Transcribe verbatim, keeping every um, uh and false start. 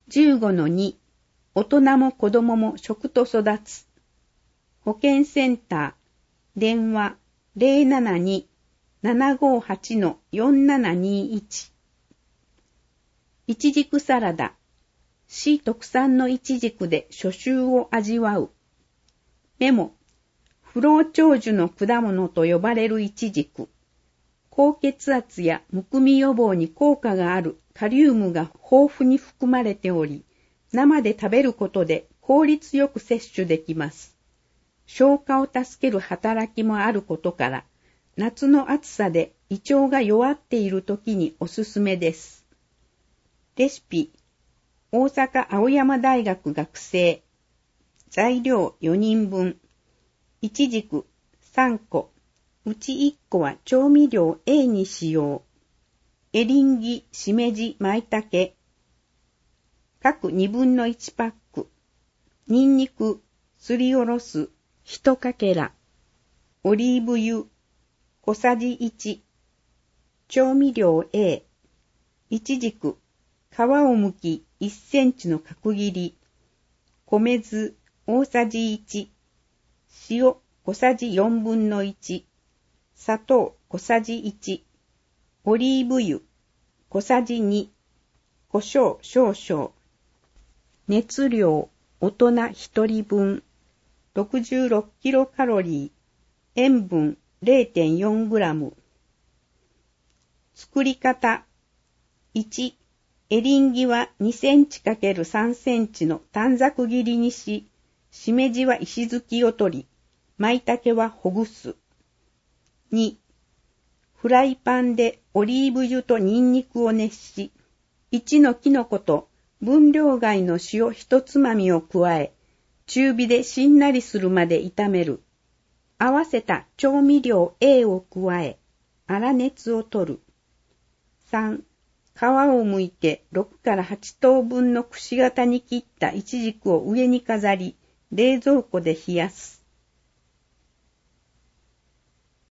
じゅうごのに 大人も子供も食と育つ。保健センター、電話 ゼロななに ななごはち よんななにいち。いちじくサラダ、市特産のいちじくで初秋を味わう。メモ、不老長寿の果物と呼ばれるいちじく。高血圧やむくみ予防に効果があるカリウムが豊富に含まれており、生で食べることで効率よく摂取できます。消化を助ける働きもあることから、夏の暑さで胃腸が弱っている時におすすめです。レシピ、大阪青山大学学生。材料よにんぶん。いちじくさんこ。うちいっこは調味料 A に使用。エリンギ、しめじ、舞茸。各にぶんのいちパック。ニンニク、すりおろす、ひとかけら。オリーブ油、小さじいち。調味料 A。いちじく、皮を剥きいっセンチの角切り。米酢、大さじいち。塩、小さじよんぶんのいち。砂糖、小さじいち。オリーブ油、小さじに。胡椒少々。熱量、大人ひとりぶん。ろくじゅうろくキロカロリー。塩分 れいてんよんグラム。作り方。いち、エリンギはにセンチ×さんセンチの短冊切りにし、しめじは石突きを取り、舞茸はほぐす。に、フライパンでオリーブ油とニンニクを熱し、いちのキノコと分量外の塩一つまみを加え、中火でしんなりするまで炒める。合わせた調味料 A を加え、粗熱を取る。さん、皮を剥いてろくからはちとうぶんのくし形に切ったイチジクを上に飾り、冷蔵庫で冷やす。